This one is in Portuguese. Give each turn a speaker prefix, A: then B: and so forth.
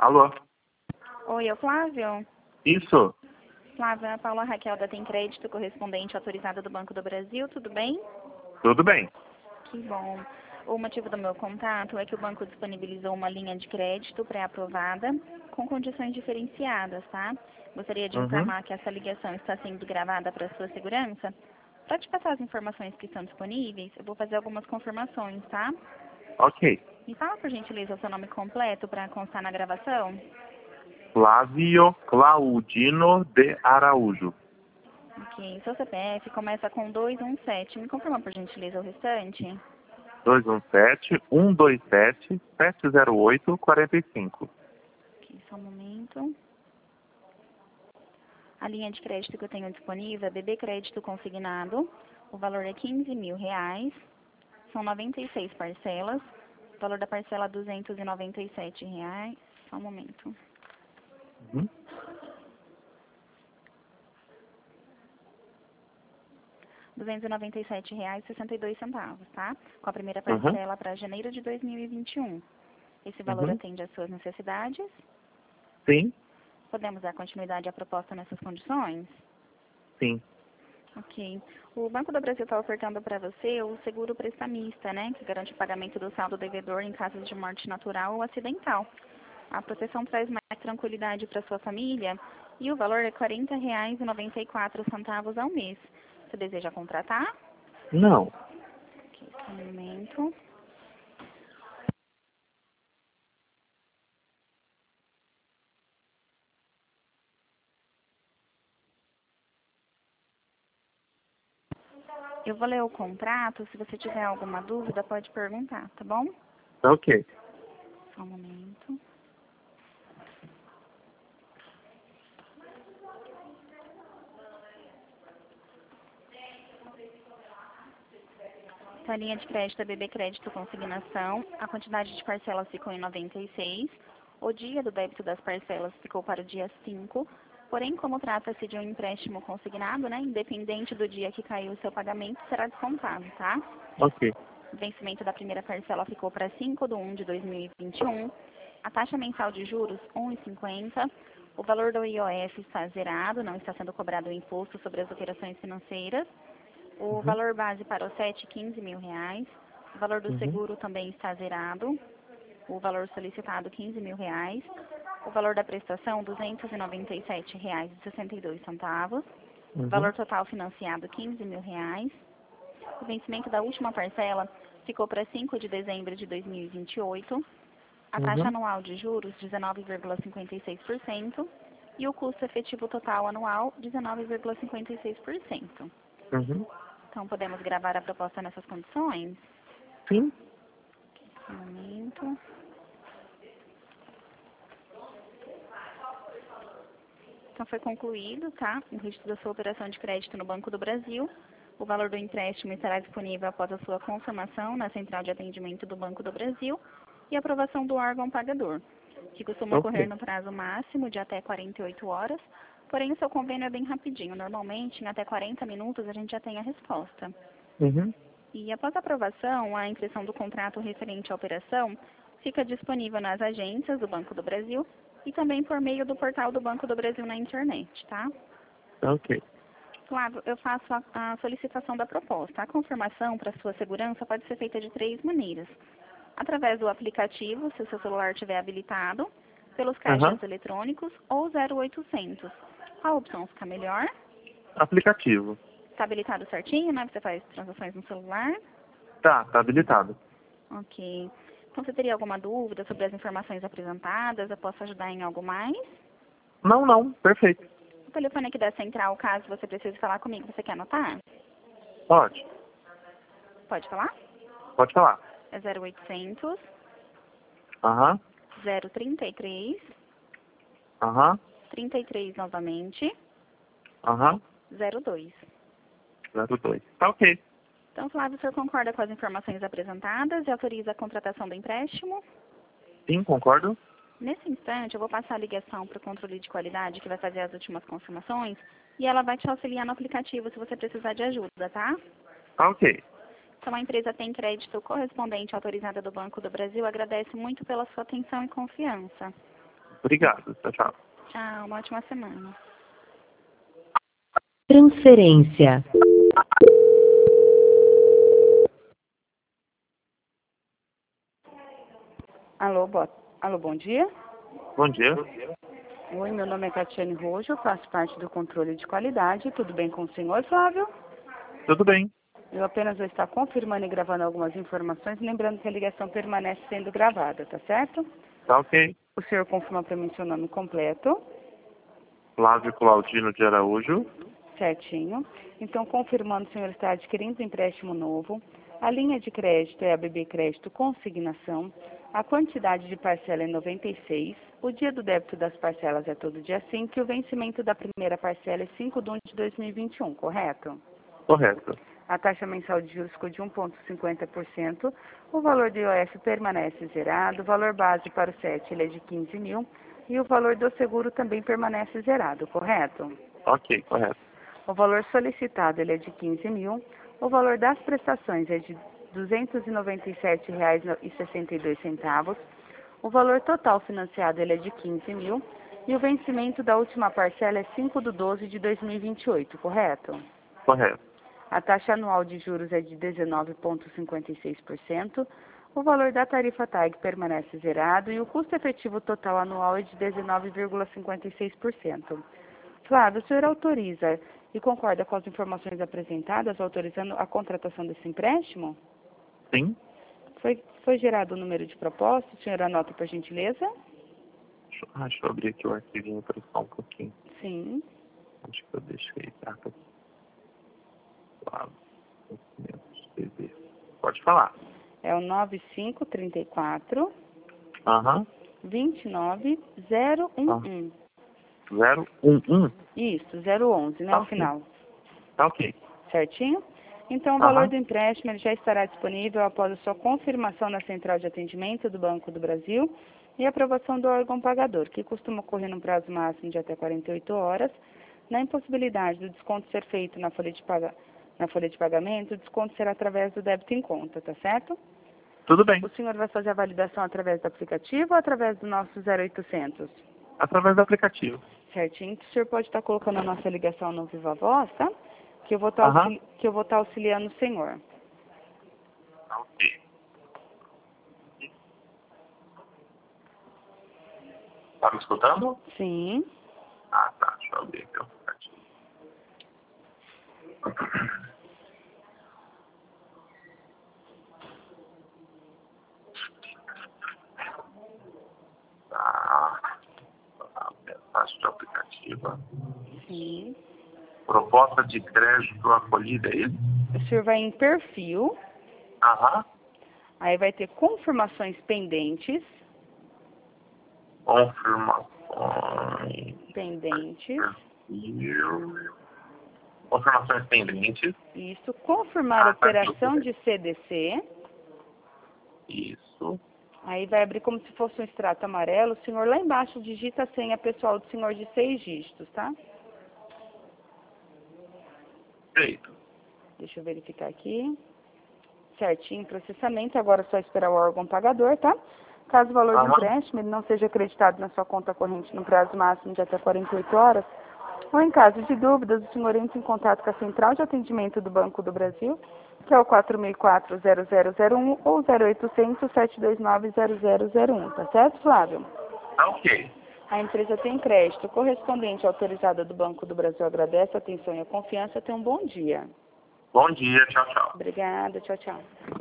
A: Alô?
B: Oi, é o Flávio?
A: Isso?
B: Flávio, é a Paula Raquel da Tem Crédito, correspondente autorizada do Banco do Brasil, tudo bem?
A: Tudo bem.
B: Que bom. O motivo do meu contato é que o banco disponibilizou uma linha de crédito pré-aprovada com condições diferenciadas, tá? Gostaria de
A: Uhum.
B: informar que essa ligação está sendo gravada para sua segurança. Para te passar as informações que estão disponíveis, eu vou fazer algumas confirmações, tá?
A: Ok.
B: Me fala, por gentileza, o seu nome completo para constar na gravação.
A: Flávio Claudino de Araújo.
B: Ok, seu CPF começa com 217. Me confirma, por gentileza, o restante?
A: 217-127-708-45.
B: Ok, só um momento. A linha de crédito que eu tenho disponível é BB Crédito Consignado. O valor é R$ 15.000. São 96 parcelas. O valor da parcela é R$ 297. Só um momento.
A: Uhum.
B: R$ 297,62, tá? Com a primeira
A: Uhum.
B: parcela para janeiro de 2021. Esse valor
A: Uhum.
B: atende às suas necessidades?
A: Sim?
B: Podemos dar continuidade à proposta nessas condições?
A: Sim.
B: Ok. O Banco do Brasil está ofertando para você o seguro prestamista, né? Que garante o pagamento do saldo devedor em casos de morte natural ou acidental. A proteção traz mais tranquilidade para sua família e o valor é R$ 40,94 ao mês. Você deseja contratar?
A: Não.
B: Ok, só um momento. Eu vou ler o contrato. Se você tiver alguma dúvida, pode perguntar, tá bom?
A: Ok.
B: Só um momento. Então, a linha de crédito é BB Crédito Consignação. A quantidade de parcelas ficou em 96. O dia do débito das parcelas ficou para o dia 5. Porém, como trata-se de um empréstimo consignado, né, independente do dia que caiu o seu pagamento, será descontado, tá?
A: Ok.
B: O vencimento da primeira parcela ficou para 5/1 de 2021. A taxa mensal de juros, 1,50. O valor do IOF está zerado, não está sendo cobrado o imposto sobre as operações financeiras. O
A: Uhum.
B: valor base para o SET, R$ 15.000. O valor do
A: Uhum.
B: seguro também está zerado. O valor solicitado, R$ 15.000. O valor da prestação, R$ 297,62. O
A: Uhum.
B: valor total financiado, R$ 15.000. O vencimento da última parcela ficou para 5 de dezembro de 2028. A taxa
A: Uhum.
B: anual de juros, 19,56%. E o custo efetivo total anual, 19,56%.
A: Uhum.
B: Então, podemos gravar a proposta nessas condições?
A: Sim?
B: Um momento. Então, foi concluído, tá? O registro da sua operação de crédito no Banco do Brasil. O valor do empréstimo estará disponível após a sua confirmação na Central de Atendimento do Banco do Brasil e aprovação do órgão pagador, que costuma ocorrer
A: Ok.
B: no prazo máximo de até 48 horas. Porém, o seu convênio é bem rapidinho. Normalmente, em até 40 minutos, a gente já tem a resposta.
A: Uhum.
B: E após a aprovação, a impressão do contrato referente à operação fica disponível nas agências do Banco do Brasil e também por meio do portal do Banco do Brasil na internet, tá?
A: Ok.
B: Flávio, eu faço a solicitação da proposta. A confirmação para sua segurança pode ser feita de 3 maneiras. Através do aplicativo, se o seu celular estiver habilitado, pelos
A: Aham.
B: caixas eletrônicos ou 0800. Qual opção fica melhor?
A: Aplicativo.
B: Está habilitado certinho, né? Você faz transações no celular?
A: Tá habilitado.
B: Ok. Então, você teria alguma dúvida sobre as informações apresentadas? Eu posso ajudar em algo mais?
A: Não, não. Perfeito.
B: O telefone aqui da central, caso você precise falar comigo, você quer anotar?
A: Pode.
B: Pode falar?
A: Pode falar.
B: É 0800
A: Aham.
B: 033
A: Aham.
B: 33 novamente
A: Aham.
B: 02.
A: 02. Tá ok.
B: Então, Flávio, o senhor concorda com as informações apresentadas e autoriza a contratação do empréstimo?
A: Sim, concordo.
B: Nesse instante, eu vou passar a ligação para o controle de qualidade, que vai fazer as últimas confirmações, e ela vai te auxiliar no aplicativo se você precisar de ajuda, tá?
A: Tá ok.
B: Então, a empresa Tem Crédito Correspondente autorizada do Banco do Brasil agradece muito pela sua atenção e confiança.
A: Obrigado. Tchau, tchau.
B: Tchau, uma ótima semana.
C: Transferência.
D: Alô, bom dia.
A: Bom dia.
D: Oi, meu nome é Catiane Rojo, eu faço parte do controle de qualidade. Tudo bem com o senhor, Flávio?
A: Tudo bem.
D: Eu apenas vou estar confirmando e gravando algumas informações, lembrando que a ligação permanece sendo gravada, tá certo?
A: Tá ok.
D: O senhor confirma para mim seu nome completo,
A: Flávio Claudino de Araújo.
D: certinho. Então, confirmando, o senhor está adquirindo um empréstimo novo. A linha de crédito é a BB Crédito Consignação. A quantidade de parcela é 96. O dia do débito das parcelas é todo dia 5 e o vencimento da primeira parcela é 5 de 1 de 2021, correto?
A: Correto.
D: A taxa mensal de juros ficou de 1,50%. O valor do IOF permanece zerado. O valor base para o SET ele é de 15 mil. E o valor do seguro também permanece zerado, correto?
A: Ok, correto.
D: O valor solicitado ele é de 15 mil. O valor das prestações é de R$ 297,62. O valor total financiado ele é de 15 mil. E o vencimento da última parcela é 5 de 12 de 2028, correto?
A: Correto.
D: A taxa anual de juros é de 19,56%. O valor da tarifa TAG permanece zerado e o custo efetivo total anual é de 19,56%. Flávio, o senhor autoriza e concorda com as informações apresentadas, autorizando a contratação desse empréstimo?
A: Sim.
D: Foi gerado o número de proposta, o senhor anota por gentileza?
A: Deixa eu abrir aqui o arquivinho para só um pouquinho.
D: Sim.
A: Acho que eu deixei. Tá aqui. Flávio. TV. Pode falar.
D: É o 9534
A: Aham.
D: 29011.
A: 011.
D: Isso, 011, né,
A: Tá
D: ao
A: ok.
D: final.
A: Tá ok.
D: Certinho? Então, o valor
A: Aham.
D: do empréstimo ele já estará disponível após a sua confirmação na central de atendimento do Banco do Brasil e aprovação do órgão pagador, que costuma ocorrer no prazo máximo de até 48 horas. Na impossibilidade do desconto ser feito na folha de pagamento, o desconto será através do débito em conta, tá certo?
A: Tudo bem.
D: O senhor vai fazer a validação através do aplicativo ou através do nosso 0800?
A: Através do aplicativo.
D: Certinho. O senhor pode estar colocando a nossa ligação no Viva Voz, tá? Que eu vou estar
A: Aham.
D: auxiliando o senhor.
A: Tá ok. Tá me escutando?
D: Sim.
A: Ah, tá. Deixa eu abrir aqui o aplicativo. Tá. Parte de aplicativo.
D: Sim.
A: Proposta de crédito acolhida, é isso?
D: O senhor vai em perfil,
A: Aham.
D: aí vai ter confirmações pendentes.
A: Confirmações. Confirmações pendentes.
D: Isso. Confirmar a
A: Ah, tá aqui.
D: operação de CDC.
A: Isso.
D: Aí vai abrir como se fosse um extrato amarelo. O senhor lá embaixo digita a senha pessoal do senhor de 6 dígitos, tá?
A: Feito.
D: Deixa eu verificar aqui. Certinho, processamento. Agora é só esperar o órgão pagador, tá? Caso o valor do
A: Aham.
D: empréstimo ele não seja acreditado na sua conta corrente no prazo máximo de até 48 horas, ou em caso de dúvidas, o senhor entra em contato com a Central de Atendimento do Banco do Brasil, que é o 4004-0001 ou 0800-729-0001, tá certo, Flávio?
A: Tá ok.
D: A empresa tem crédito correspondente autorizada do Banco do Brasil. Agradece a atenção e a confiança. Tenha um bom dia.
A: Bom dia. Tchau, tchau.
D: Obrigada. Tchau, tchau.